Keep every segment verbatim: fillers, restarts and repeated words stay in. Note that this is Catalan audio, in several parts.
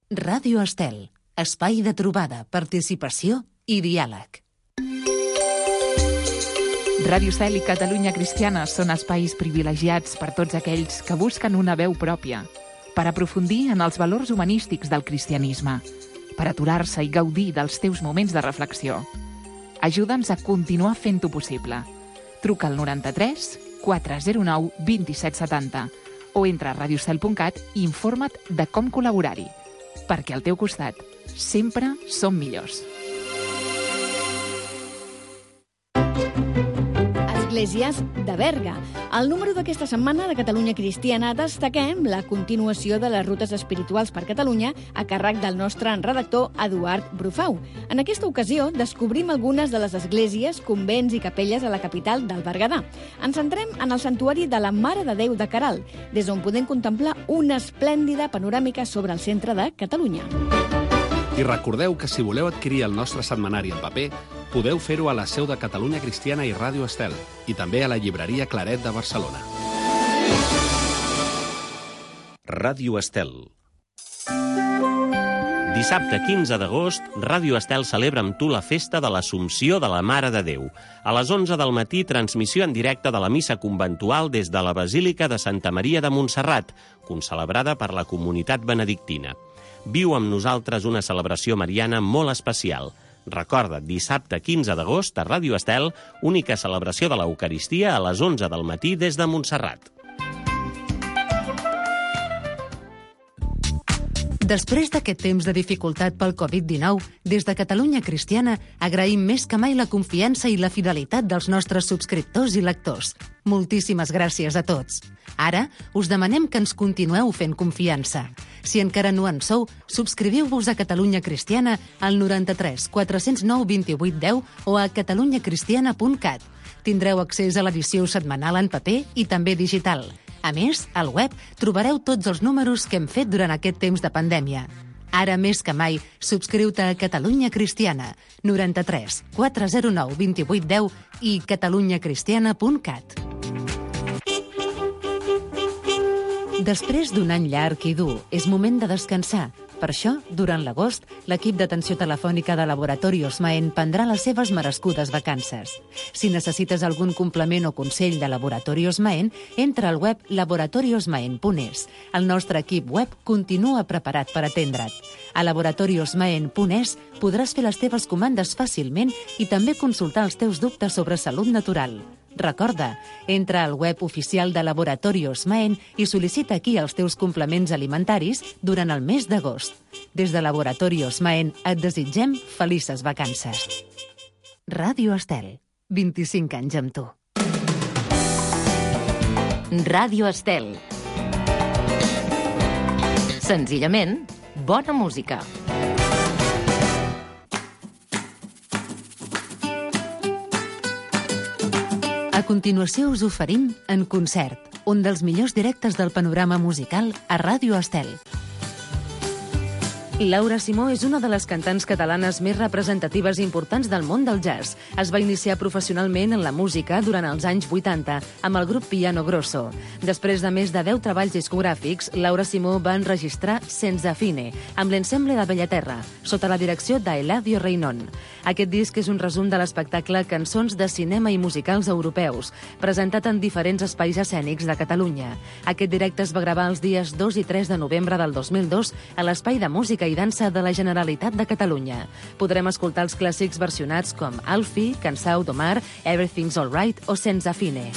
Ràdio Estel, espai de trobada, participació i diàleg. Ràdio Estel i Catalunya Cristiana són espais privilegiats per tots aquells que busquen una veu pròpia, per aprofundir en els valors humanístics del cristianisme, per aturar-se i gaudir dels teus moments de reflexió. Ajuda'ns a continuar fent-ho possible. Truca al noranta-tres quatre zero nou dos set set zero o entra a radiostel punt cat i informa't de com col·laborar-hi, perquè al teu costat sempre som millors. Esglésies de Berga. Al número d'aquesta setmana de Catalunya Cristiana destaquem la continuació de les rutes espirituals per Catalunya a càrrec del nostre redactor Eduard Brufau. En aquesta ocasió descobrim algunes de les esglésies, convents i capelles a la capital del Berguedà. Ens centrem en el santuari de la Mare de Déu de Queralt, des d'on podem contemplar una esplèndida panoràmica sobre el centre de Catalunya. I recordeu que si voleu adquirir el nostre setmanari en paper, podeu fer-ho a la seu de Catalunya Cristiana i Ràdio Estel, i també a la llibreria Claret de Barcelona. Ràdio Estel. Dissabte quinze d'agost, Ràdio Estel celebra amb tu la festa de l'Assumpció de la Mare de Déu. A les onze del matí, transmissió en directe de la missa conventual des de la Basílica de Santa Maria de Montserrat, concelebrada per la comunitat benedictina. Viu amb nosaltres una celebració mariana molt especial. Recorda, dissabte quinze d'agost, a Ràdio Estel, única celebració de l'Eucaristia a les onze del matí des de Montserrat. Després d'aquest temps de dificultat pel covid dinou, des de Catalunya Cristiana agraïm més que mai la confiança i la fidelitat dels nostres subscriptors i lectors. Moltíssimes gràcies a tots. Ara us demanem que ens continueu fent confiança. Si encara no en sou, subscriviu-vos a Catalunya Cristiana al noranta-tres quatre zero nou dos vuit un zero o a catalunya cristiana punt cat. Tindreu accés a l'edició setmanal en paper i també digital. A més, al web trobareu tots els números que hem fet durant aquest temps de pandèmia. Ara més que mai, subscriu-te a Catalunya Cristiana, noranta-tres quatre zero nou dos vuit un zero i catalunya cristiana punt cat. Després d'un any llarg i dur, és moment de descansar. Per això, durant l'agost, l'equip d'atenció telefònica de Laboratorios Maen prendrà les seves merescudes vacances. Si necessites algun complement o consell de Laboratorios Maen, entra al web laboratorios maen punt es. El nostre equip web continua preparat per atendre't. A laboratorios maen punt es podràs fer les teves comandes fàcilment i també consultar els teus dubtes sobre salut natural. Recorda, entra al web oficial de Laboratorios Maen i sol·licita aquí els teus complements alimentaris durant el mes d'agost. Des de Laboratorios Maen et desitgem felices vacances. Ràdio Estel, vint-i-cinc anys amb tu. Ràdio Estel. Senzillament, bona música. A continuació us oferim En concert, un dels millors directes del panorama musical a Ràdio Estel. Laura Simó és una de les cantants catalanes més representatives i importants del món del jazz. Es va iniciar professionalment en la música durant els anys vuitanta amb el grup Piano Grosso. Després de més de deu treballs discogràfics, Laura Simó va enregistrar Senza Fine, amb l'ensemble de Bellaterra, sota la direcció d'Eladio Reinon. Aquest disc és un resum de l'espectacle Cançons de cinema i musicals europeus, presentat en diferents espais escènics de Catalunya. Aquest directe es va gravar els dies dos i tres de novembre del dos mil dos a l'Espai de Música i Dansa de la Generalitat de Catalunya. Podrem escoltar els clàssics versionats com Alfie, Cansao d'Omar, Everything's Alright o Senza Fine.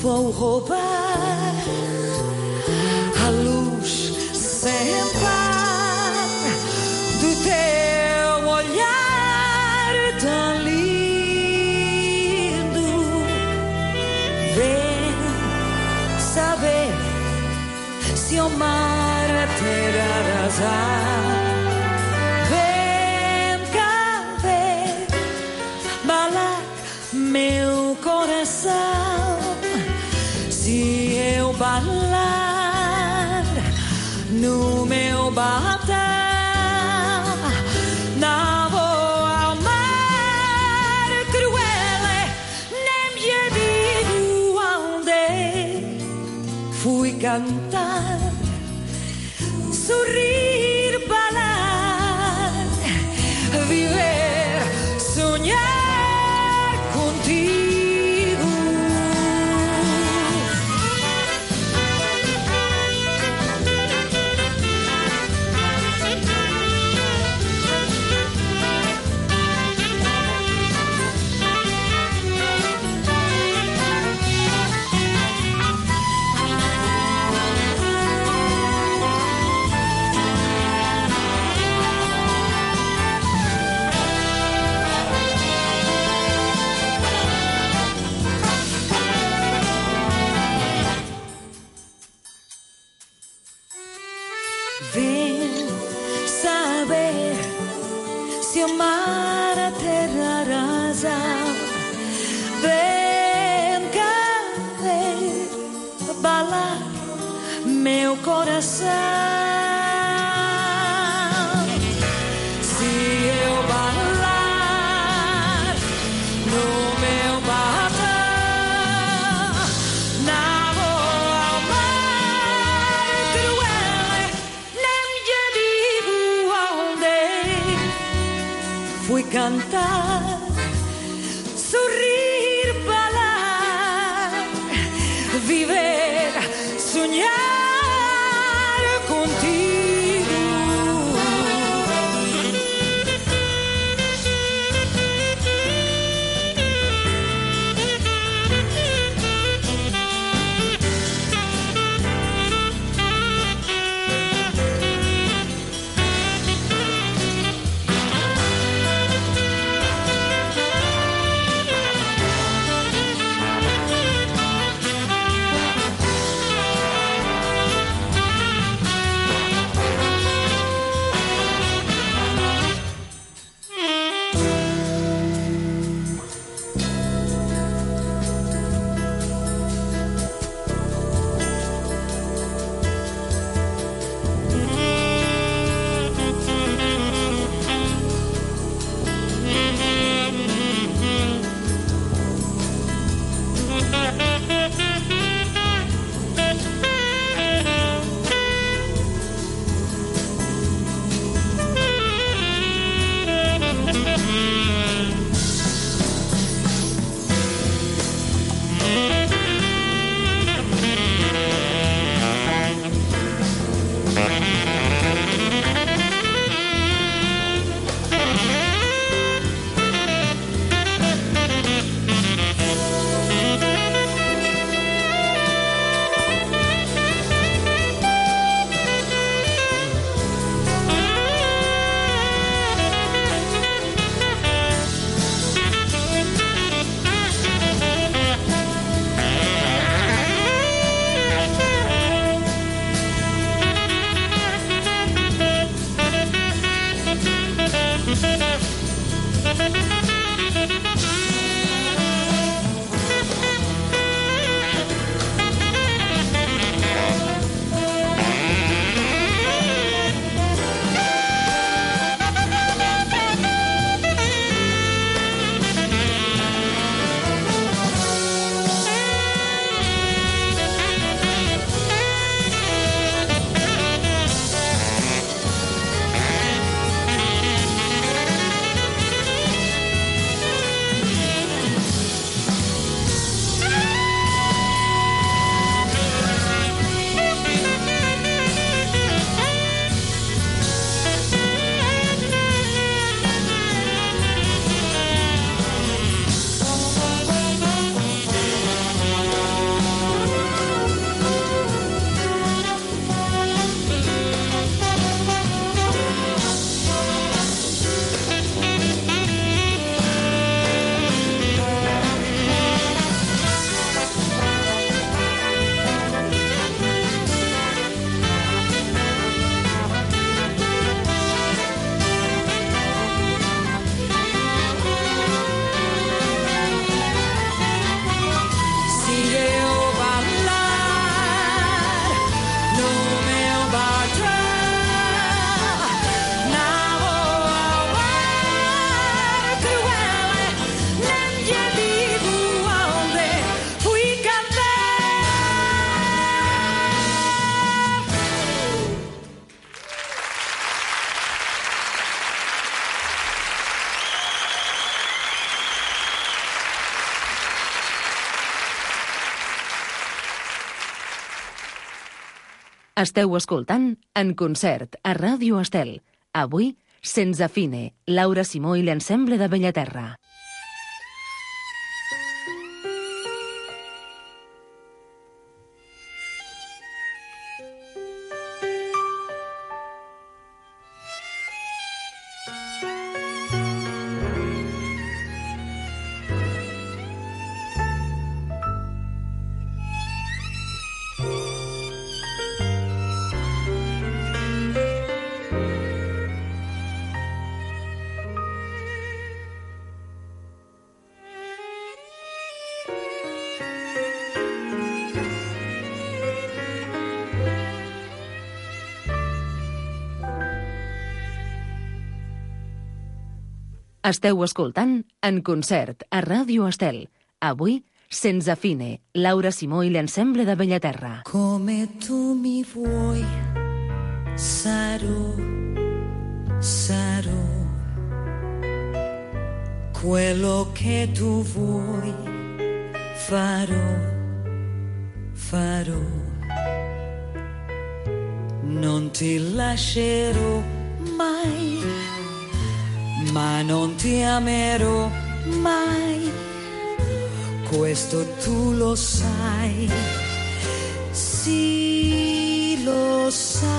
vou roubar a luz sem par do teu olhar tão lindo. Vem saber se o mar terá razão. Vem cá ver balar meu coração. Se eu balar no meu batão, não vou ao mar cruel, nem me digo onde fui cantar, sorrir, balar, viver, sonhar contigo. Vem saber se o mar terá razão. Vem cá ver balar meu coração. Se eu balar no meu batão, não vou ao mar cruel, nem te digo onde fui cantar, sorrir, balar, viver, sonhar contigo. Esteu escoltant En concert a Ràdio Estel. Avui, Sense Fine, Laura Simó i l'Ensemble de Bellaterra. Esteu escoltant En concert a Ràdio Estel. Avui, Sense Fine, Laura Simó i l'Ensemble de Bellaterra. Come tu mi vuoi, sarò, sarò quello che tu vuoi, farò, farò. Non ti lascerò mai, ma non ti amerò mai. Questo tu lo sai, sì lo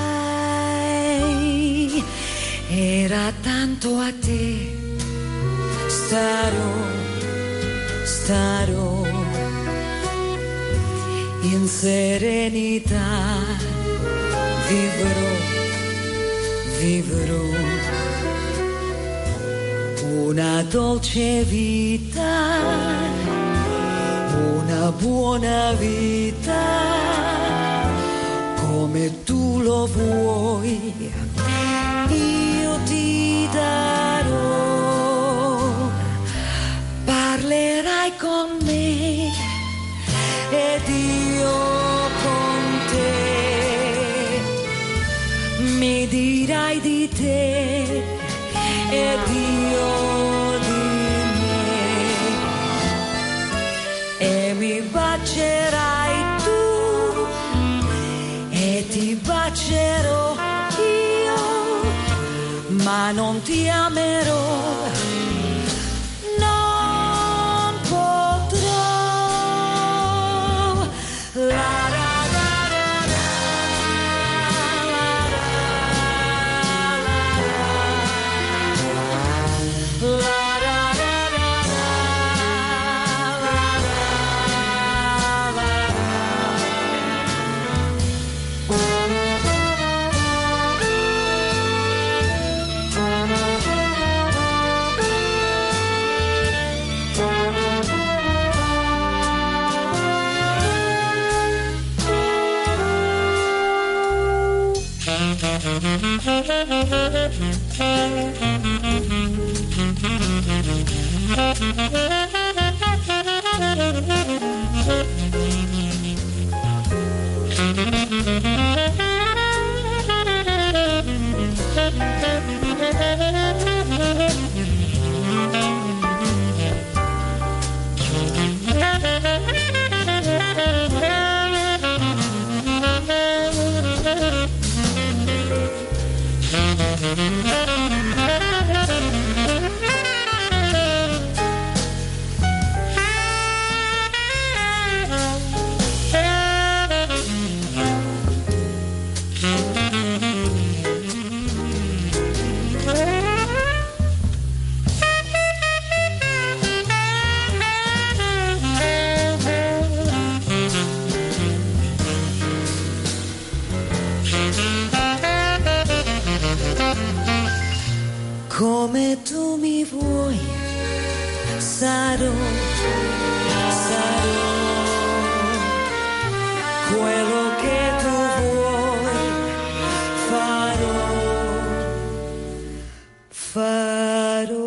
sai. Era tanto a te, starò, starò in serenità, vivrò, vivrò una dolce vita, una buona vita, come tu lo vuoi, io ti darò. Parlerai con me ed io con te, mi dirai di te ed io di me, e mi bacerai tu e ti bacerò io, ma non ti amerò, non potrò. La come tu mi vuoi, sarò, sarò quello che tu vuoi, farò, farò.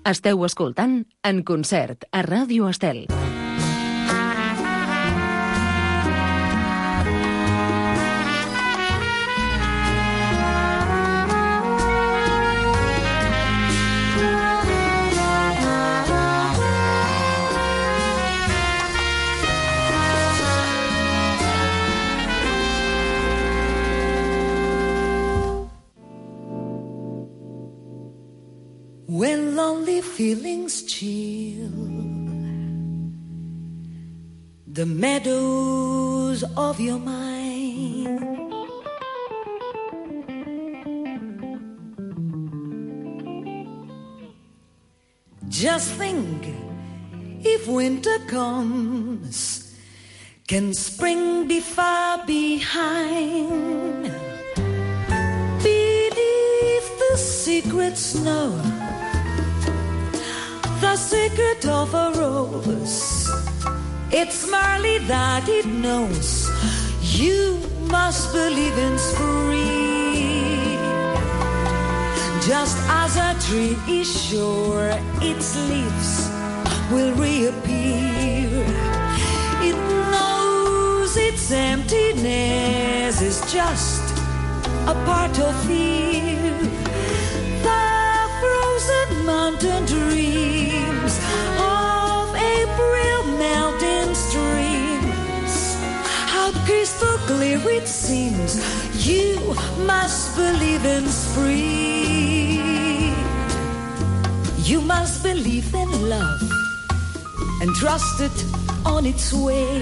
Esteu escoltant En Concert a Ràdio Estel. When lonely feelings chill the meadows of your mind, just think, if winter comes, can spring be far behind? Beneath the secret snow, the secret of a rose, it's merely that it knows you must believe in spring. Just as a tree is sure its leaves will reappear, it knows its emptiness is just a part of fear. The frozen mountain dreams of April melting streams, how crystal clear it seems you must believe in spring. You must believe in love and trust it on its way,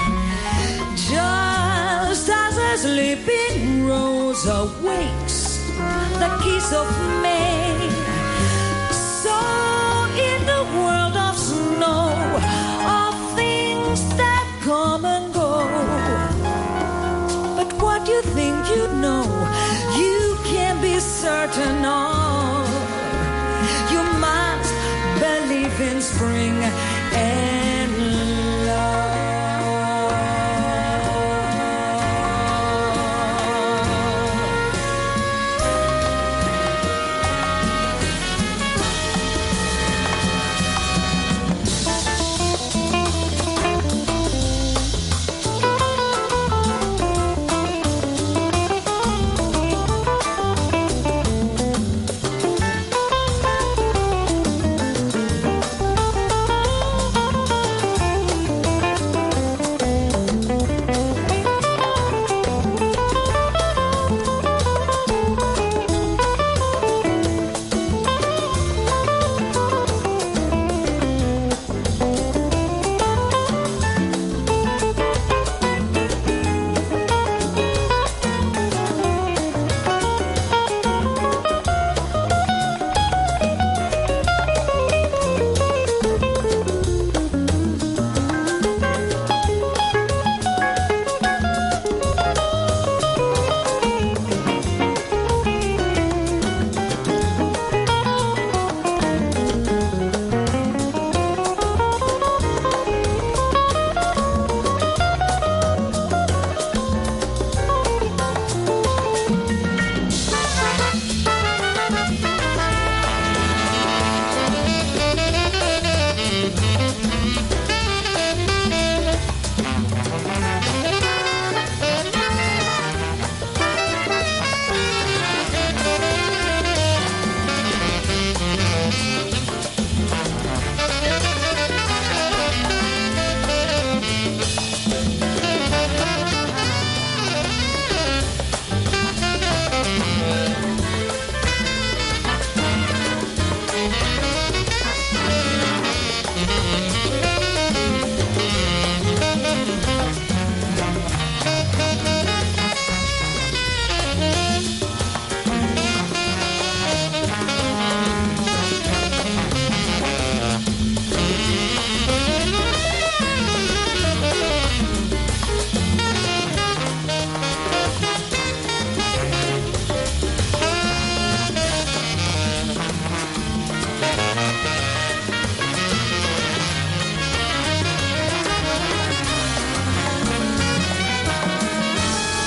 just as a sleeping rose awakes the kiss of May. So in the world of snow, of things that come and go, but what you think you know, you can be certain of. You must believe in spring and love.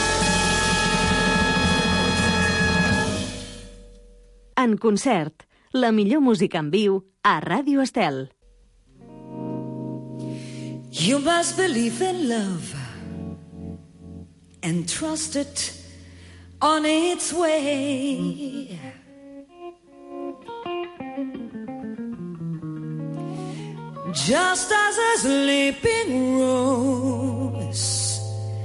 En concert, La millor música en viu a Ràdio Estel. You must believe in love and trust it on its way. Just as a sleeping rose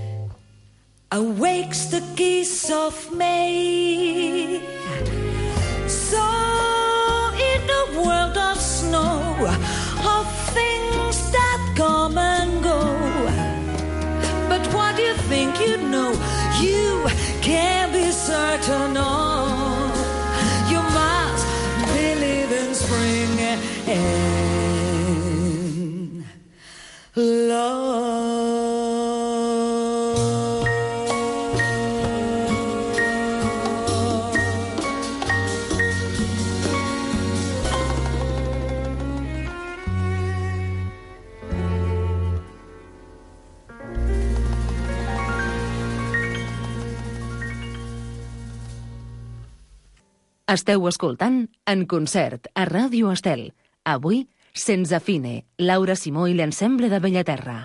awakes the geese of May, so in the world of snow, of things that come and go, but what do you think you know? You can't be certain of. You must believe in spring and love. Esteu escoltant En concert a Ràdio Estel. Avui, Sense Fine, Laura Simó i l'Ensemble de Bellaterra.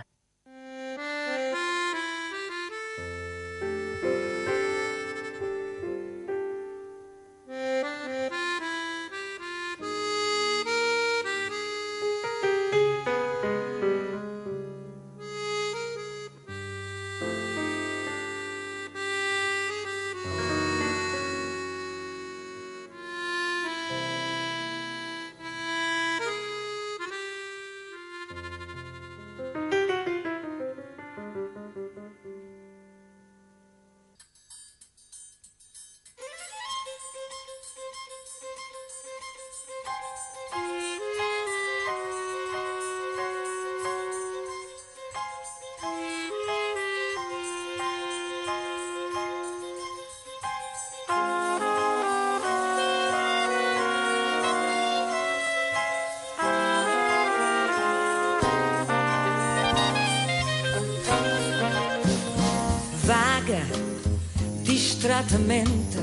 Distrattamente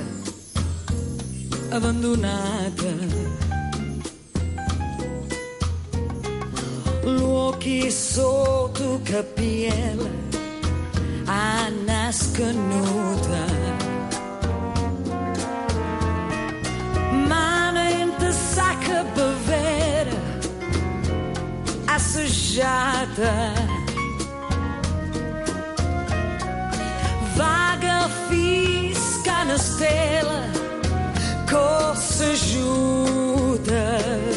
abbandonata, luoghi sotto capiella a nasconuta, mano in te sacca bevere assaggiata, vaga fisca na stella, cosa ajuda.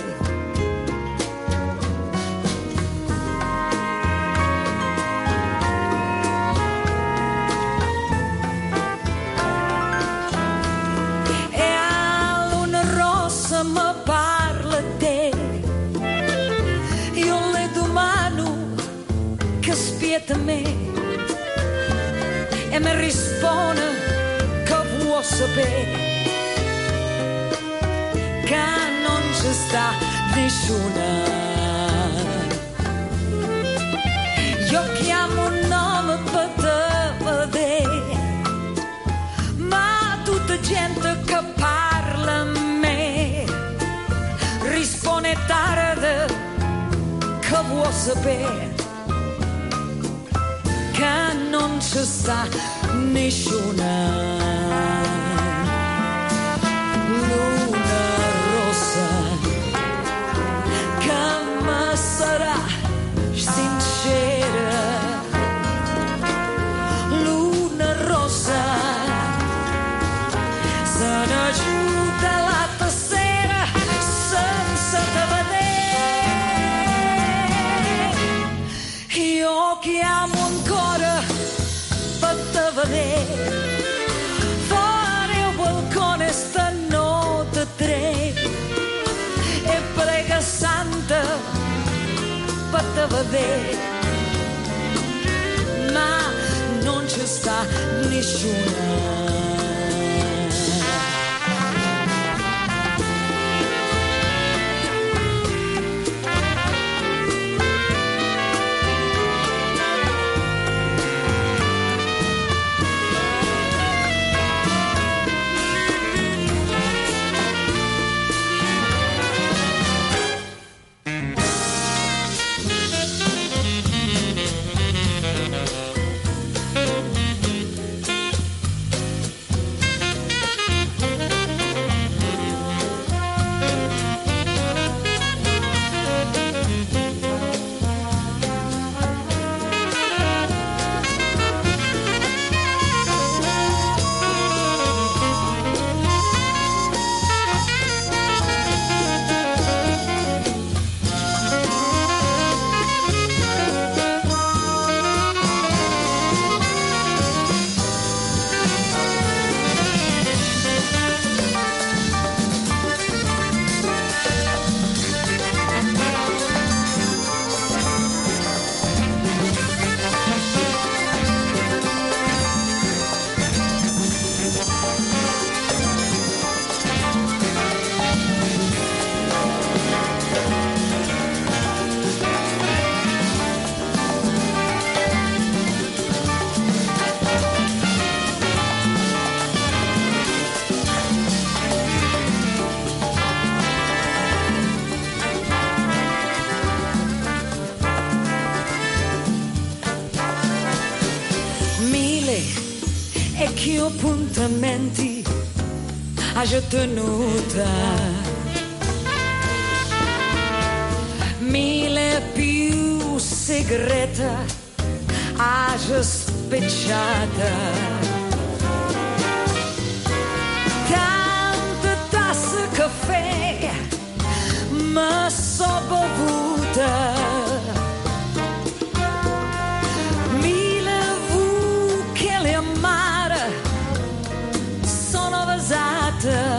E a luna rossa mi parla te, io le domando che spieta me, e mi risponde che vuol sapere che non ci sta nessuna. Io chiamo un nome per te vedere, ma tutta gente che parla a me risponde tardi che vuol sapere che non ci sta nessuna. Luna rossa che mi sarà sincera, luna rossa se ne aiuta l'altra sera senza te vedere. Io chiamo ancora per te vedere, fuori il balcone stanotte tre, e prega santa per te vedere, ma non ci sta nessuna. hagi tenuta. Mille più segreta hagi specciata. Tante tasse caffè ma so bevuta. Mille vu che le amare sono basate.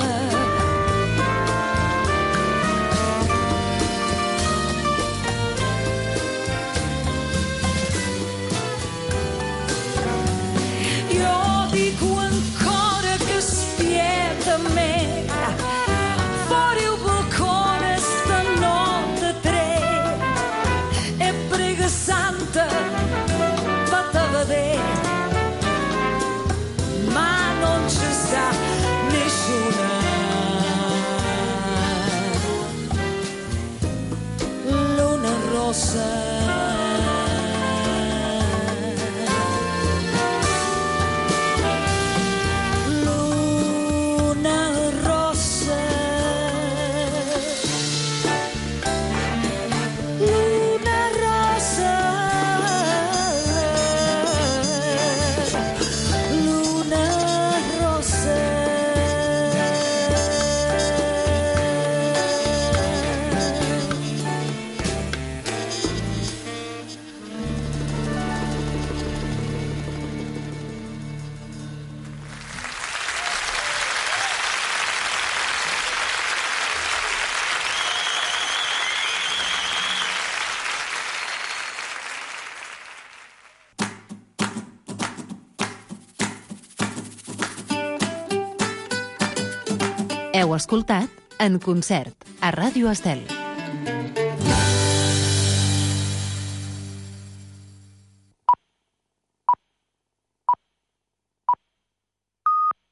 Io dico ancora che spieta me fuori un balcone stanotte tre e prega santa fatta vedere, ma non ci sta nessuna. Luna rossa. Heu escoltat En Concert, a Ràdio Estel.